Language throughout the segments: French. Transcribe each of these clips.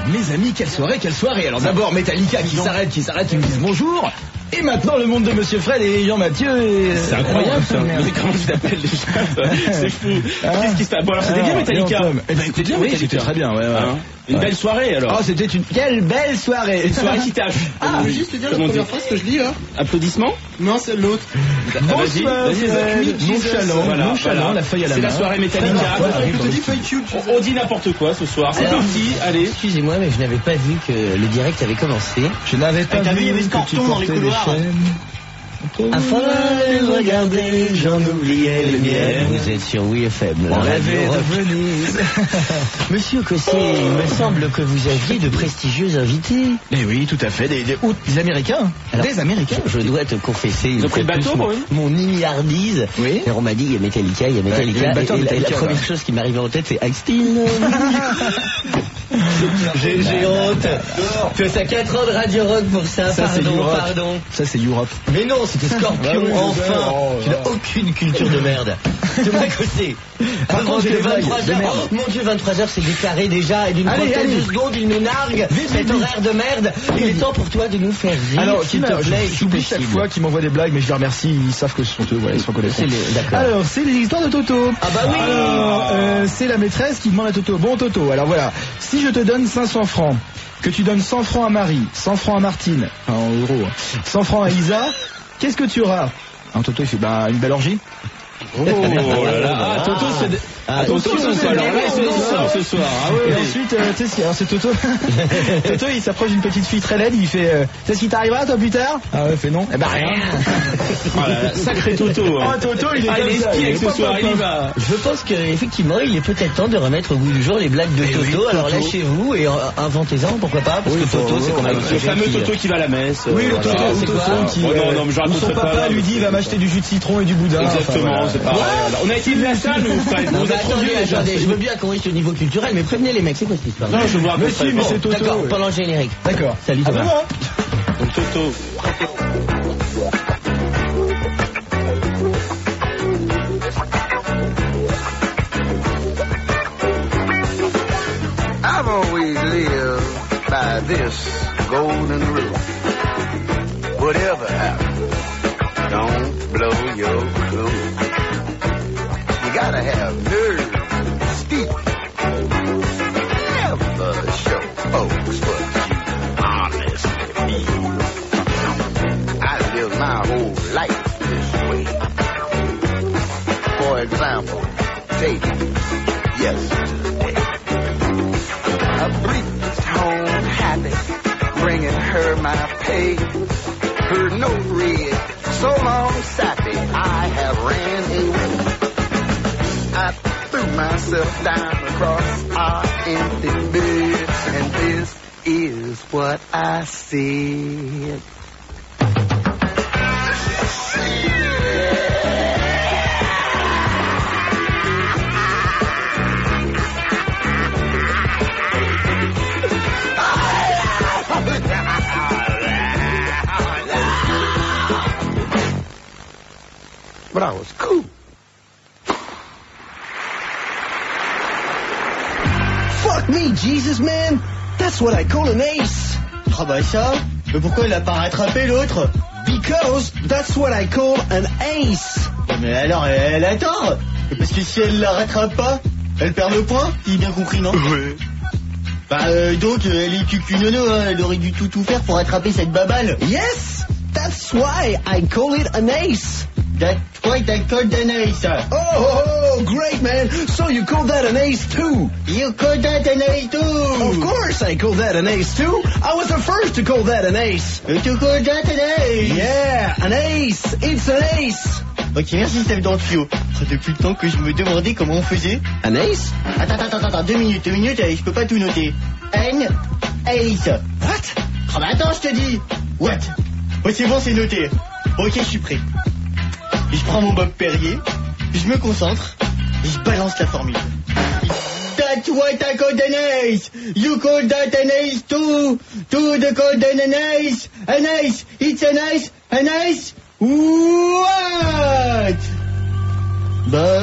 mes amis, quelle soirée. Alors d'abord Metallica qui s'arrête, qui me disent bonjour. Et maintenant le monde de Monsieur Fred et Jean-Mathieu. C'est incroyable ça. Mais comment tu t'appelles déjà? C'est fou. Qu'est-ce qui se passe? Bon alors c'était bien Metallica. Eh ben écoutez, oui, c'était très bien. Ouais. Une belle soirée alors. Oh, c'était quelle belle soirée. Une soirée qui tâche. Je veux juste te dire la première phrase que je lis là. Applaudissements? Non, c'est l'autre. Vas-y, nonchalant, la feuille à la main. C'est la soirée Metallica. Je te dis feuille cute. On dit n'importe quoi ce soir. C'est parti, allez. Excusez-moi, mais je n'avais pas vu que le direct avait commencé. Je n'avais pas vu que tu portais les chaînes. Afin de regarder, j'en oubliais les miennes. Vous êtes sur WFM. On rêvait de Venise. Monsieur Cossé, il me semble que vous aviez de prestigieux invités. Eh oui, tout à fait, des Américains. Alors, des Américains. Je dois te confesser Ils ont pris le bateau, mon imiardise. Oui. Alors on m'a dit il y a Metallica. le bateau Et Metallica, la première chose qui m'arrive en tête, c'est I Still. J'ai honte. Tu as 4 ans de Radio Rock pour ça. Pardon. Ça c'est Europe. Mais non, c'était Scorpion, enfin. Tu n'as aucune culture de merde. Tu m'as cassé. Par contre, j'ai 23h. Oh, mon Dieu, 23h, c'est déclaré déjà. Et d'une trentaine de secondes, il nous nargue. Cet horaire de merde. Il est temps pour toi de nous faire rire. Alors, j'oublie chaque fois qu'ils m'envoient des blagues, mais je les remercie. Ils savent que ce sont eux. Voilà, ils se reconnaissent. Alors, c'est l'histoire de Toto. Ah bah oui. Alors, c'est la maîtresse qui demande à Toto. Bon, Toto, alors voilà. Si je te donne 500 francs, que tu donnes 100 francs à Marie, 100 francs à Martine, enfin, en euros, 100 francs à Isa, qu'est-ce que tu auras? Un Toto, il fait une belle orgie. Oh là là. Toto, c'est... Attention ce soir. Alors là, ce soir. Ah ouais. Et ensuite, tu sais, alors c'est Toto. Toto, il s'approche d'une petite fille très laide, il fait tu sais ce qui t'arrivera toi plus tard? Ah ouais, fait non. Eh ben rien. Oh là là, sacré Toto. Oh Toto, il est espiègle ce soir, il y va. Je pense qu'effectivement, il est peut-être temps de remettre au goût du jour les blagues de Toto. Alors lâchez-vous et inventez-en, pourquoi pas? Parce que Toto, c'est comme le fameux Toto qui va à la messe. Oui, le Toto, c'est quoi? Non, mais je raconterai son papa lui dit il va m'acheter du jus de citron et du boudin. Exactement, c'est pareil. On a été de la salle, nous. Attendez, je veux bien qu'on reste au niveau culturel, mais prévenez les mecs, c'est quoi cette histoire? Non, je vous raconte. Mais c'est Toto. D'accord, pendant le générique. D'accord. Salut Thomas. Donc Toto. I've always lived by this golden rule. Whatever happens, don't blow your cool. You gotta have nerve, speak. Never show folks what you honestly feel. I live my whole life this way. For example, take yesterday. A brief home happy, bringing her my pay. Her note read, so long sappy, I have ran away. I threw myself down across our empty bed, and this is what I said. But I was cool. Fuck me, Jesus, man! That's what I call an ace! Ah bah ça? Mais pourquoi il a pas rattrapé l'autre? Because that's what I call an ace! Mais alors, elle a tort! Parce que si elle la rattrape pas, elle perd le point? J'ai bien compris, non? Oui. Bah donc, elle est cucunono, hein, elle aurait dû tout faire pour attraper cette baballe. Yes! That's why I call it an ace! That's why I call it an ace. Oh, great, man! So you call that an ace too? You call that an ace too? Of course I call that an ace too! I was the first to call that an ace! To call that an ace? Yeah, an ace! It's an ace! Ok, merci Steph dans le tuyau. Depuis le temps que je me demandais comment on faisait. Un ace? Attends, 2 minutes, je peux pas tout noter. N, ace. What? Ah bah attends, je te dis. What? Oh c'est bon, c'est noté. Ok, je suis prêt. Je prends mon Bob Perrier, je me concentre, et je balance la formule. That's what I call an ace. You call that an ace too. To the call an ace. An ace. It's an ace. An ace. What? Bah alors,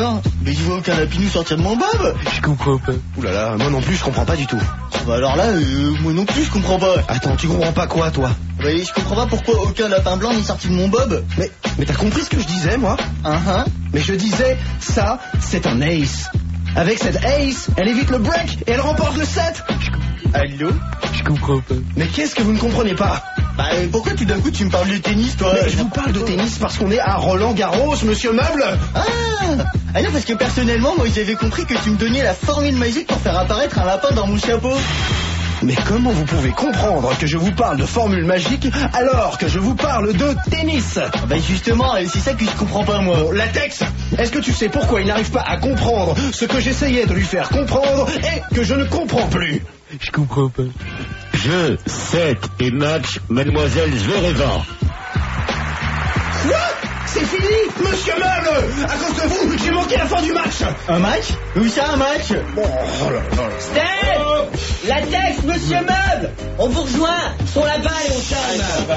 Mais je vois aucun lapinou sortir de mon bob. Je comprends pas. Ouh là là, moi non plus, je comprends pas du tout. Bah alors là, moi non plus je comprends pas. Attends, tu comprends pas quoi, toi? Bah je comprends pas pourquoi aucun lapin blanc n'est sorti de mon bob. Mais t'as compris ce que je disais, moi? Mais je disais, ça, c'est un ace. Avec cette ace, elle évite le break et elle remporte le set. Allô? Je comprends pas. Mais qu'est-ce que vous ne comprenez pas? Bah pourquoi tout d'un coup tu me parles de tennis, toi? Mais je vous parle de tennis parce qu'on est à Roland-Garros, monsieur Meuble. Ah non, parce que personnellement, moi j'avais compris que tu me donnais la formule magique pour faire apparaître un lapin dans mon chapeau. Mais comment vous pouvez comprendre que je vous parle de formule magique alors que je vous parle de tennis? Bah justement, c'est ça que je comprends pas, moi. Bon, latex, est-ce que tu sais pourquoi il n'arrive pas à comprendre ce que j'essayais de lui faire comprendre et que je ne comprends plus? Je comprends pas. Jeu, set et match, mademoiselle Zvereva. Quoi? C'est fini, monsieur Meuble. À cause de vous, j'ai manqué la fin du match. Un match? Où ça, un match? Oh là là. Steph! Latex, monsieur Meuble! On vous rejoint! Sur la balle et on charme!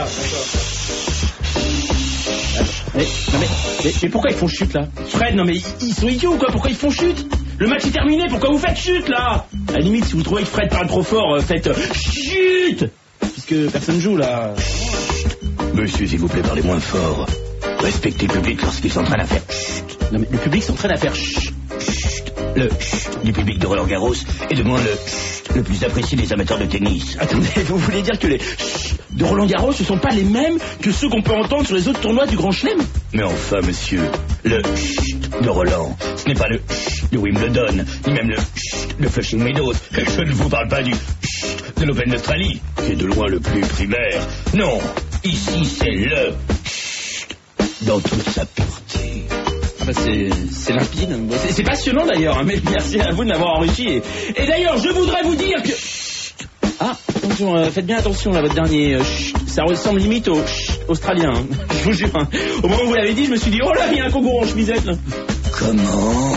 Mais pourquoi ils font chute là? Fred, non mais ils sont idiots ou quoi? Pourquoi ils font chute? Le match est terminé, pourquoi vous faites chute là? À la limite, si vous trouvez que Fred parle trop fort, faites chute! Puisque personne joue là. Monsieur, s'il vous plaît, parlez moins fort. Respectez le public lorsqu'il s'entraîne à faire chut. Non mais le public s'entraîne à faire chut. Le chut du public de Roland-Garros est de moins le chut le plus apprécié des amateurs de tennis. Attendez, vous voulez dire que les chut de Roland-Garros ne sont pas les mêmes que ceux qu'on peut entendre sur les autres tournois du Grand Chelem? Mais enfin, monsieur, le chut de Roland, ce n'est pas le chut de Wimbledon, ni même le chut de Flushing Meadows. Et je ne vous parle pas du chut de l'Open d'Australie, qui est de loin le plus primaire. Non, ici c'est le chut dans toute sa pureté. Ah bah c'est limpide. C'est passionnant d'ailleurs, hein, mais merci à vous de m'avoir enrichi. Et d'ailleurs, je voudrais vous dire que... Ah, attention, faites bien attention là, votre dernier ça ressemble limite au australien, hein. Je vous jure, hein. Au moment où vous l'avez dit, je me suis dit, oh là, il y a un kangourou en chemisette là. Comment?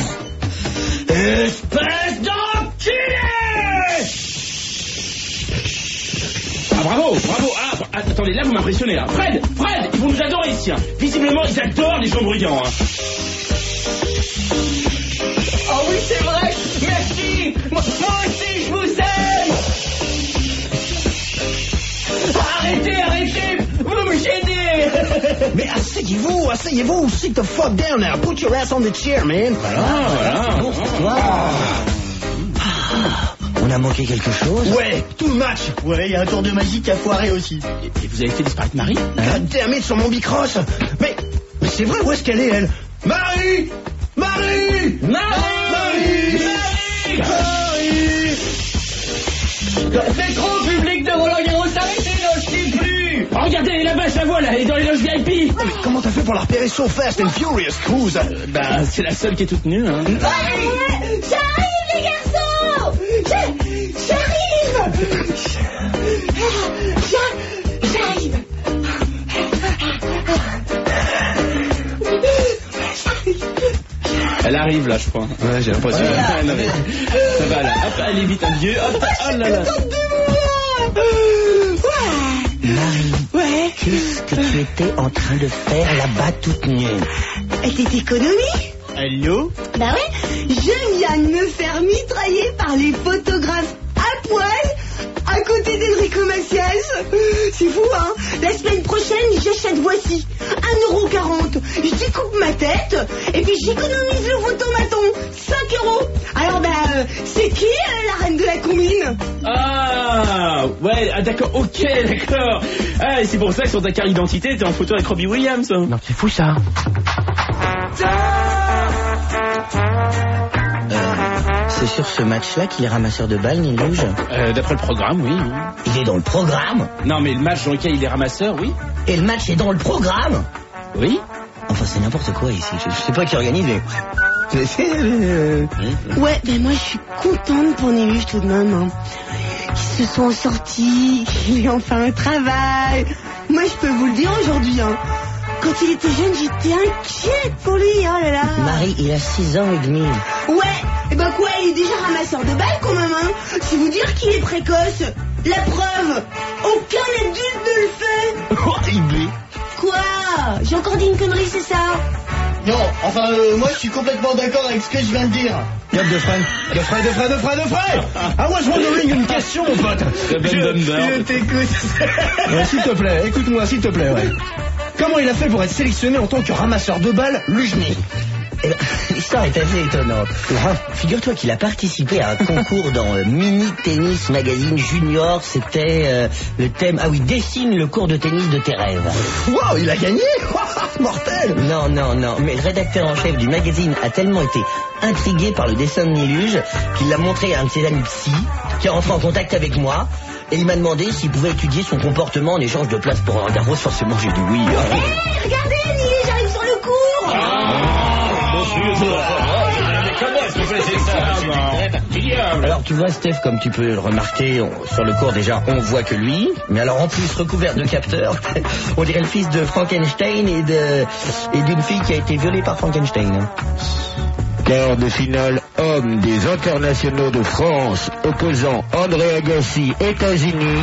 Espèce d'enculé! Ah bravo. Ah, attendez, là vous m'impressionnez là. Fred, ils vont nous adorer ici, hein. Visiblement, ils adorent les gens bruyants, hein. Oh oui, c'est vrai! Merci! Moi aussi, je vous aime! Arrêtez! Vous me gênez! Mais asseyez-vous, sit the fuck down now, put your ass on the chair, man. Voilà. On a manqué quelque chose? Ouais, tout le match. Ouais, il y a un tour de magie qui a foiré aussi. Et vous avez fait disparaître Marie? God damn it, sur mon bicross. Mais c'est vrai, où est-ce qu'elle est, elle? Marie! C'est trop public de Roland-Garros, arrêtez, non, je sais plus! Oh, regardez, elle est là-bas, je la vois là, elle est dans les loges VIP! Mais comment t'as fait pour la repérer so fast and furious, Cruz? Bah, c'est la seule qui est toute nue, hein. J'arrive, les garçons! J'arrive! Elle arrive là, je crois. Ouais, j'ai l'impression. Non, mais ça va là. Hop, allez vite, un vieux. Hop, oh là là. Marie, Ouais. qu'est-ce que tu étais en train de faire là-bas toute nue? C'était économie? Allô? Bah ouais, je viens de me faire mitrailler par les photographes à poil à côté d'Enrico Macias. C'est fou, hein? La semaine prochaine, j'achète voici 1,40 €. Je découpe ma tête et puis j'économise le photomaton. 5 €. Alors c'est qui la reine de la combine? Ah, ouais, ah, d'accord, ok, d'accord. Ah, et c'est pour ça que sur ta carte d'identité, t'es en photo avec Robbie Williams. Non, c'est fou ça. C'est sur ce match-là qu'il est ramasseur de balles, Nil Rouge? D'après le programme, oui. Il est dans le programme? Non, mais le match dans lequel il est ramasseur, oui. Et le match est dans le programme? Oui. Enfin, c'est n'importe quoi ici. Je sais pas qui organise, mais... Ouais, ben moi je suis contente pour Néluge tout de même, hein. Qu'ils se sont sortis, qu'il ait enfin un travail. Moi je peux vous le dire aujourd'hui, hein. Quand il était jeune, j'étais inquiète pour lui, oh là là. Marie, il a 6 ans et demi. Ouais, et ben quoi, il est déjà ramasseur de balles quand même, hein. C'est vous dire qu'il est précoce. La preuve, aucun adulte ne le fait. Horrible. Quoi? J'ai encore dit une connerie, c'est ça? Non, enfin, moi, je suis complètement d'accord avec ce que je viens de dire. Regarde de Fred. Ah, moi, je vois une question, mon pote. Je t'écoute. Ouais, s'il te plaît, écoute-moi, s'il te plaît, ouais. Comment il a fait pour être sélectionné en tant que ramasseur de balles, Lujny? L'histoire est assez étonnante. Figure-toi qu'il a participé à un concours dans Mini Tennis Magazine Junior. C'était le thème... Ah oui, dessine le cours de tennis de tes rêves. Wow, il a gagné. Mortel. Non. Mais le rédacteur en chef du magazine a tellement été intrigué par le dessin de Niluge qu'il l'a montré à un de ses amis psy qui est rentré en contact avec moi. Et il m'a demandé s'il pouvait étudier son comportement en échange de place pour Roland Garros. Forcément, j'ai dit oui. Hé, regardez, Niluge arrive sur le cours. Alors tu vois Steph, comme tu peux le remarquer sur le cours déjà on voit que lui, mais alors en plus recouvert de capteurs, on dirait le fils de Frankenstein et d'une fille qui a été violée par Frankenstein. Quart de finale homme des internationaux de France opposant André Agassi, États-Unis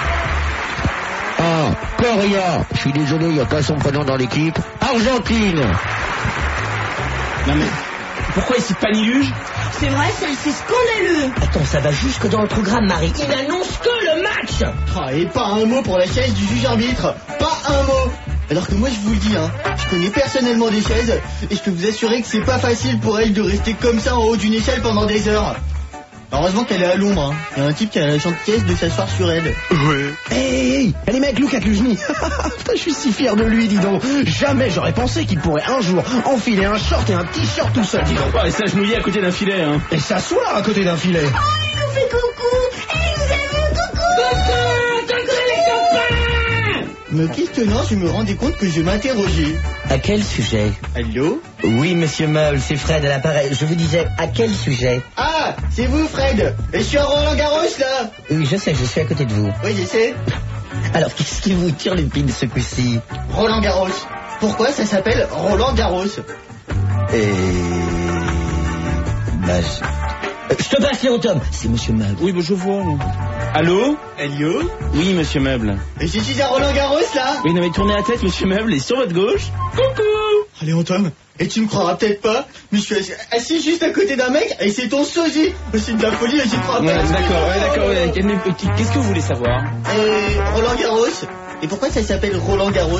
à Coria, je suis désolé, il n'y a pas son prénom dans l'équipe, Argentine. Non mais, pourquoi il cite pas Niluge? C'est vrai, ça, c'est scandaleux. Attends, ça va jusque dans le programme, Marie. Il n'annonce que le match. Ah, et pas un mot pour la chaise du juge arbitre. Pas un mot. Alors que moi, je vous le dis, hein, je connais personnellement des chaises et je peux vous assurer que c'est pas facile pour elle de rester comme ça en haut d'une échelle pendant des heures. Heureusement qu'elle est à l'ombre, hein. Il y a un type qui a la gentillesse de s'asseoir sur elle. Ouais. Hey, allez mec, look at Lujny. Putain, je suis si fier de lui, dis donc. Jamais j'aurais pensé qu'il pourrait un jour enfiler un short et un t-shirt tout seul, dis donc. Et s'agenouiller à côté d'un filet, hein. Et s'asseoir à côté d'un filet. Oh, il nous fait coucou. Et il nous aime, coucou les copains. Me questionnant, je me rendais compte que je m'interrogeais. À quel sujet? Allô? Oui, monsieur Meul, c'est Fred à l'appareil. Je vous disais, à quel sujet? Ah, c'est vous, Fred. Et je suis à Roland Garros, là. Oui, je sais, je suis à côté de vous. Oui, je sais. Alors, qu'est-ce qui vous tire les pines ce coup-ci? Roland Garros. Pourquoi ça s'appelle Roland Garros? Je te passe Léon Tom. C'est monsieur Meul. Oui, je vois. Allô? Allô? Oui, monsieur Meuble. Et je suis à Roland Garros, là. Oui, non mais tournez la tête, monsieur Meuble, et sur votre gauche. Coucou. Allez, Antoine. Et tu me croiras peut-être pas, mais je suis assis juste à côté d'un mec et c'est ton sosie. C'est de la folie, j'y crois pas. D'accord. Qu'est-ce que vous voulez savoir? Roland Garros. Et pourquoi ça s'appelle Roland Garros?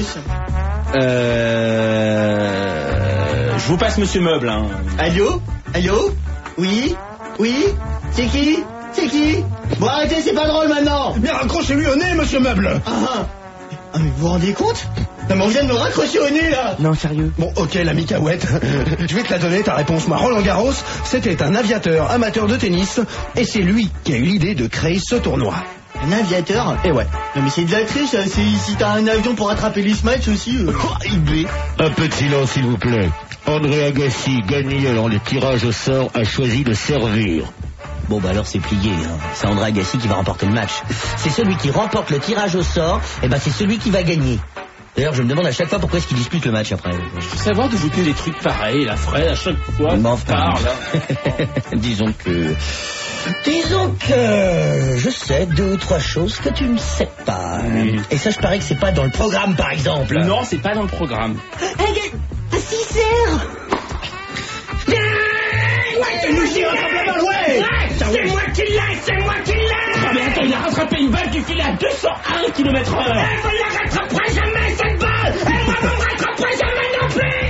Je vous passe monsieur Meuble, hein. Allô? Oui? C'est qui? Bon, arrêtez, c'est pas drôle maintenant. Bien, raccrochez-lui au nez, monsieur Meuble. Ah, mais vous vous rendez compte? Non, mais on vient de me raccrocher au nez, là. Non, sérieux. Bon, ok, l'ami Cahouette. Je vais te la donner, ta réponse. Moi, Roland Garros, c'était un aviateur amateur de tennis, et c'est lui qui a eu l'idée de créer ce tournoi. Un aviateur? Et ouais. Non, mais c'est de la triche, ça. Si t'as un avion pour attraper les matchs aussi. Un peu de silence, s'il vous plaît. André Agassi, gagnant le tirage au sort, a choisi de servir. Bon bah alors c'est plié, hein. C'est André Agassi qui va remporter le match. C'est celui qui remporte le tirage au sort, et ben c'est celui qui va gagner. D'ailleurs je me demande à chaque fois pourquoi est-ce qu'il dispute le match après. Je veux savoir d'où vous tenez des trucs pareils, la Fred, à chaque fois qu'on parle. Disons que je sais 2 ou 3 choses que tu ne sais pas. Oui. Et ça je parie que c'est pas dans le programme par exemple. Non, c'est pas dans le programme. Un cisseur. C'est moi qui l'ai. Ah, mais attends, il a rattrapé une balle du filet à 201 km/h. Elle ne la rattrapera jamais, cette balle. Elle ne me rattrapera jamais non plus.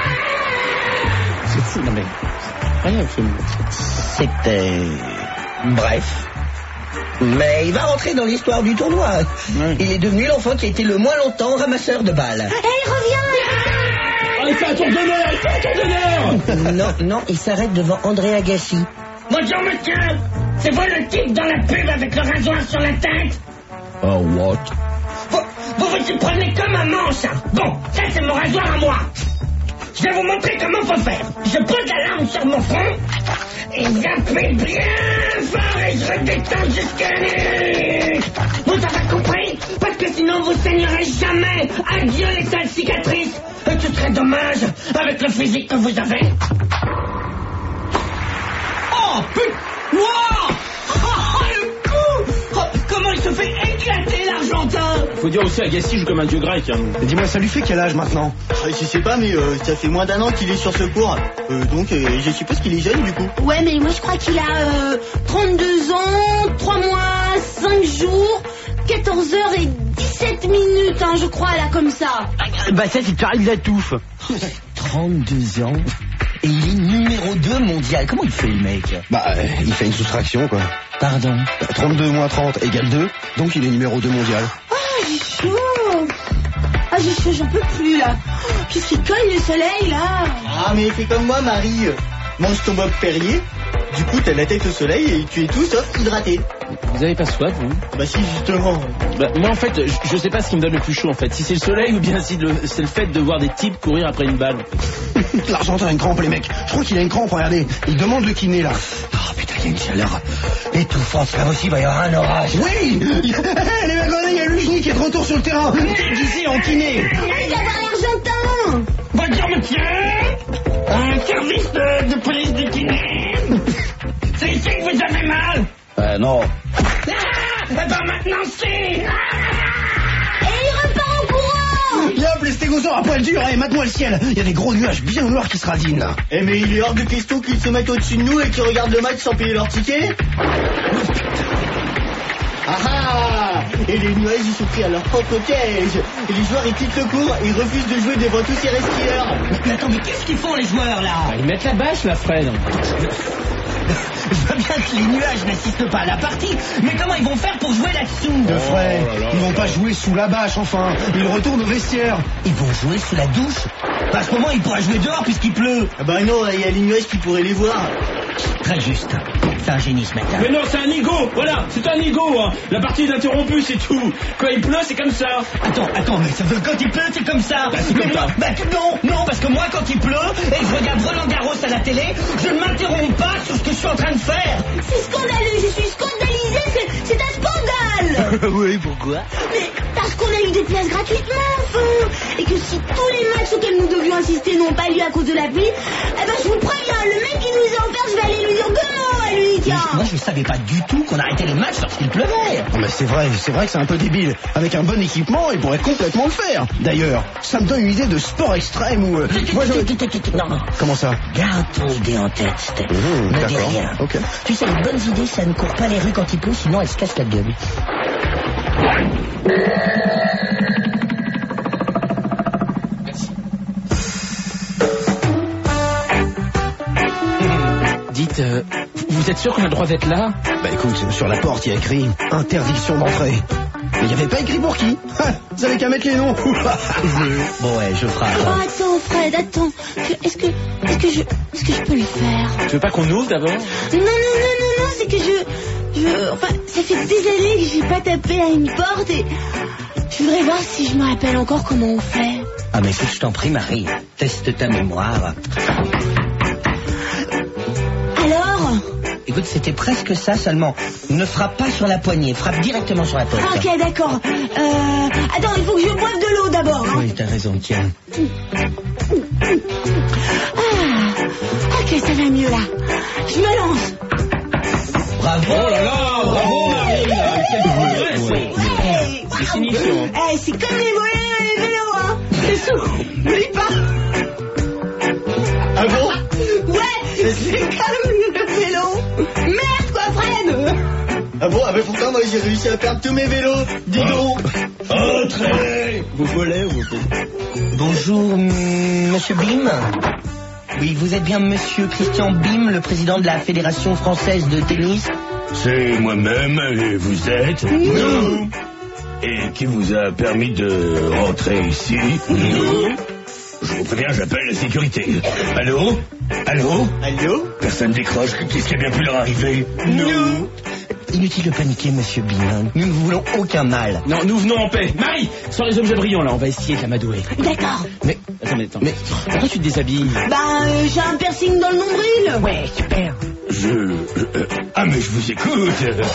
C'est fou, non mais... Rien, absolument. C'était... Bref. Mais il va rentrer dans l'histoire du tournoi. Ouais. Il est devenu l'enfant qui a été le moins longtemps ramasseur de balles. Elle revient. Oh, il fait un tour d'honneur. Non, il s'arrête devant André Agassi. Bonjour monsieur. C'est vous le type dans la pub avec le rasoir sur la tête? Oh, what? Vous vous y prenez comme un manche. Bon, ça c'est mon rasoir à moi. Je vais vous montrer comment faut faire. Je pose la lame sur mon front et j'appuie bien fort et je redescends jusqu'à la nuque. Vous avez compris? Parce que sinon vous saignerez jamais. Adieu les sales cicatrices. Ce serait dommage avec le physique que vous avez. Oh putain! Wow! Le coup! Comment il se fait éclater l'Argentin! Faut dire aussi Agassi joue comme un dieu grec. Hein. Et dis-moi, ça lui fait quel âge maintenant? Je sais pas, mais ça fait moins d'1 an qu'il est sur ce cours. Donc je suppose qu'il est jeune du coup. Ouais, mais moi je crois qu'il a 32 ans, 3 mois, 5 jours, 14 heures et 17 minutes, hein, je crois, là, comme ça. Bah ça, c'est Charles Latouffe. 32 ans. Et il est numéro 2 mondial. Comment il fait, le mec? Bah, il fait une soustraction, quoi. Pardon. 32 moins 30 égale 2, donc il est numéro 2 mondial. Ah, j'ai chaud. Ah, j'ai chaud, j'en peux plus, là. Qu'est-ce qu'il colle, le soleil, là? Ah, mais fais comme moi, Marie. Mange ton Bob Perrier. Du coup, t'as la tête au soleil et tu es tout sauf hydraté. Vous avez pas soif, vous? Bah si, justement. Bah, moi, en fait, je sais pas ce qui me donne le plus chaud, en fait. Si c'est le soleil ou bien si c'est le fait de voir des types courir après une balle. L'Argentin a une crampe, les mecs. Je crois qu'il a une crampe, regardez. Il demande le kiné, là. Oh putain, il y a une chaleur étouffante. C'est pas possible, il va y avoir un orage. Oui. Les mecs, il y a Lugny qui est de retour sur le terrain. Déguisé en kiné. Allez, avoir l'Argentin. Bonjour, monsieur. Un service de police du kiné. C'est ici que vous avez mal. Non. Eh ben maintenant, si. Et il repart en courant. Et hop, les stégosaures à poil dur, et mate-moi le ciel. Il y a des gros nuages bien noirs qui se radinent, là. Eh mais il est hors de question qu'ils se mettent au-dessus de nous et qu'ils regardent le match sans payer leur ticket. Ah ah. Et les nuages, ils sont pris à leur propre piège. Et les joueurs, ils quittent le cours et ils refusent de jouer devant tous ces resquilleurs. Mais attends, mais qu'est-ce qu'ils font, les joueurs, là? Bah, ils mettent la bâche, là, Fred. Je veux bien que les nuages n'assistent pas à la partie, mais comment ils vont faire pour jouer là-dessous? Fred, ils vont pas jouer sous la bâche, enfin. Ils retournent au vestiaire. Ils vont jouer sous la douche? À ce moment, ils pourraient jouer dehors puisqu'il pleut. Ah bah non, il y a les nuages qui pourraient les voir. Très juste. C'est un génie ce matin. Mais non, c'est un nigo, voilà, c'est un nigo, hein. La partie est interrompue, c'est tout. Quand il pleut, c'est comme ça. Attends, mais ça veut quand il pleut, c'est comme ça. Bah, c'est comme ça. Non, parce que moi, quand il pleut, et que je regarde Roland Garros à la télé, je ne m'interromps pas sur ce que je suis en train de faire. C'est scandaleux, je suis scandalisée, c'est un scandale. Oui, pourquoi? Mais parce qu'on a eu des places gratuitement, enfin. Et que si tous les matchs auxquels nous devions assister n'ont pas lieu à cause de la pluie, eh ben je vous préviens, le mec qui nous a offert, je vais aller lui dire comment à lui, tiens. Moi, je savais pas du tout qu'on arrêtait les matchs lorsqu'il pleuvait. Non, mais c'est vrai que c'est un peu débile. Avec un bon équipement, ils pourraient complètement le faire. D'ailleurs, ça me donne une idée de sport extrême où... Non. Comment ça? Garde ton idée en tête, Steph. Ne dis D'accord. rien. Ok. Tu sais, les bonnes idées, ça ne court pas les rues quand il pleut, sinon elles se cassent la gueule. Dites, vous êtes sûr qu'on a le droit d'être là? Bah écoute, sur la porte, il y a écrit « Interdiction d'entrée ». Mais il n'y avait pas écrit pour qui. Vous avez qu'à mettre les noms. Bon, ouais, je frappe. Oh, attends, Fred, attends. Est-ce que je peux le faire? Tu veux pas qu'on ouvre d'abord? Non, c'est que enfin, ça fait des années que j'ai pas tapé à une porte et je voudrais voir si je me rappelle encore comment on fait. Ah, mais écoute, je t'en prie, Marie. Teste ta mémoire. Alors? Écoute, c'était presque ça seulement. Ne frappe pas sur la poignée, frappe directement sur la porte. Ok, d'accord. Attends, il faut que je boive de l'eau d'abord. Hein. Oui, t'as raison, tiens. Ok, ça va mieux là. Je me lance. Bravo! Oh là là, bravo Marie! Quel progrès! C'est finition. C'est comme les vélos, hein. C'est sourd. N'oublie pas. Ah bon? Ouais, c'est comme le vélo. Merde, quoi, Fred? Ah bon? Ah bah pourtant, moi j'ai réussi à perdre tous mes vélos. Dis donc. Entrez. Vous volez ou vous... Bonjour, monsieur Bim. Oui, vous êtes bien monsieur Christian Bim, le président de la Fédération française de tennis? C'est moi-même, et vous êtes? Nous. Et qui vous a permis de rentrer ici? Nous. Je vous préviens, j'appelle la sécurité. Allô? Allô? Allô? Personne décroche, qu'est-ce qui a bien pu leur arriver? Nous. Inutile de paniquer, monsieur Bim. Nous ne vous voulons aucun mal. Non, nous venons en paix. Marie, sur les objets brillants, là, on va essayer de l'amadouer. D'accord. Mais, attends. Mais, pourquoi tu te déshabilles? J'ai un piercing dans le nombril. Ouais, super. Ah, mais je vous écoute.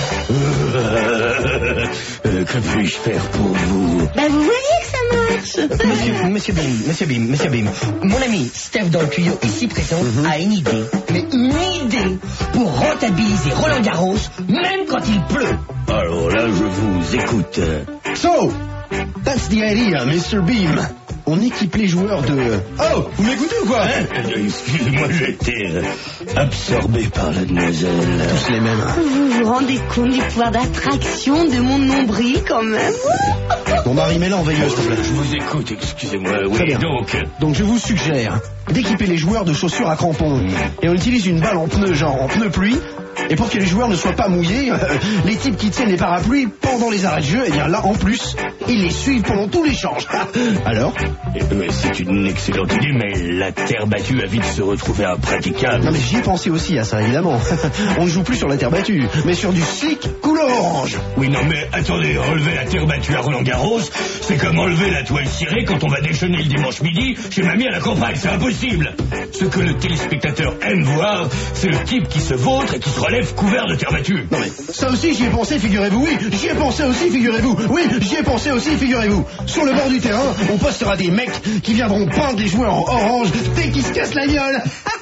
Que puis-je faire pour vous? Vous voyez que ça marche. Monsieur Bim. Mon ami Steph dans le tuyau ici présent a une idée. Mais une idée pour rentabiliser Roland Garros, même quand il pleut. Alors là, je vous écoute. So, That's the idea, Mr. Beam. On équipe les joueurs de... Oh, vous m'écoutez ou quoi? Excusez-moi, j'ai été absorbé par la demoiselle. Tous les mêmes. Vous vous rendez compte du pouvoir d'attraction de mon nombril quand même? Bon, Marie, mets-la en veilleuse, s'il te plaît. Je vous écoute, excusez-moi. Très Oui, bien. Donc je vous suggère d'équiper les joueurs de chaussures à crampons. Et on utilise une balle en pneu, genre en pneu pluie. Et pour que les joueurs ne soient pas mouillés, les types qui tiennent les parapluies pendant les arrêts de jeu, eh bien là, en plus, ils les suivent pendant tout l'échange. Alors? C'est une excellente idée, mais la terre battue va vite se retrouver impraticable. Non mais j'y ai pensé aussi à ça, évidemment. On ne joue plus sur la terre battue, mais sur du slick couleur orange. Oui, non, mais attendez, enlever la terre battue à Roland-Garros, c'est comme enlever la toile cirée quand on va déjeuner le dimanche midi chez mamie à la campagne, c'est impossible. Ce que le téléspectateur aime voir, c'est le type qui se vautre et qui se relève couvert de terre battue. Non mais, ça aussi j'y ai pensé, figurez-vous, oui, j'y ai pensé aussi, figurez-vous, oui, j'y ai pensé aussi, figurez-vous. Sur le bord du terrain, on postera des mecs qui viendront peindre les joueurs en orange dès qu'ils se cassent la gueule.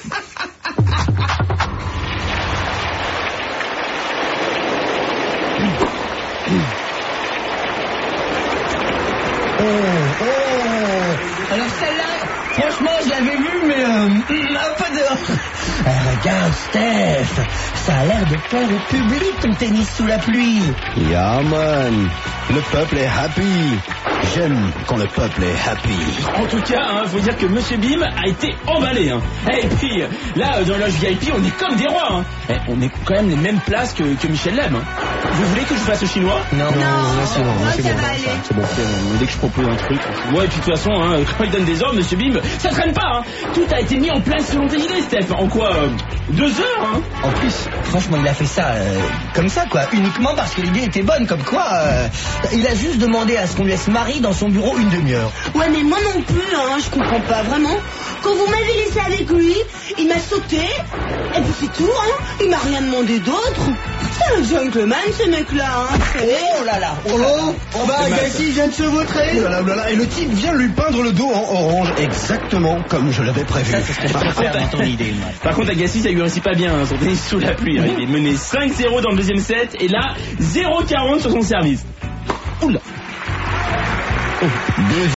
Alors celle-là, franchement, je l'avais vue, mais un peu dehors. Regarde, Steph, ça a l'air de plaire au public ton tennis sous la pluie. Yeah man, le peuple est happy. J'aime quand le peuple est happy. En tout cas, faut dire que Monsieur Bim a été emballé. Et puis, là, dans la loge VIP, on est comme des rois. On est quand même les mêmes places que Michel Leb. Vous voulez que je fasse au chinois? Non, ça va aller. C'est bon, dès que je propose un truc. Ouais, et puis de toute façon, quand il donne des ordres, Monsieur Bim, ça traîne pas. Tout a été mis en place selon tes idées, Steph. En quoi 2 heures. En plus, franchement, il a fait ça comme ça, quoi. Uniquement parce que l'idée était bonne, comme quoi. Il a juste demandé à ce qu'on laisse Marie dans son bureau une demi-heure. Ouais, mais moi non plus, je comprends pas, vraiment. Quand vous m'avez laissé avec lui, il m'a sauté, et puis c'est tout, il m'a rien demandé d'autre. C'est un gentleman, ce mec-là, vous savez. Oh là là. Oh bah, Gassi vient de se vautrer. Et le type vient lui peindre le dos en orange, exactement comme je l'avais prévu. Ça, c'est ce que je préfère dans ton idée, moi. Par contre, Agassi, ça lui réussit pas bien, son tennis sous la pluie. Il est mené 5-0 dans le deuxième set, et là, 0-40 sur son service. Oula.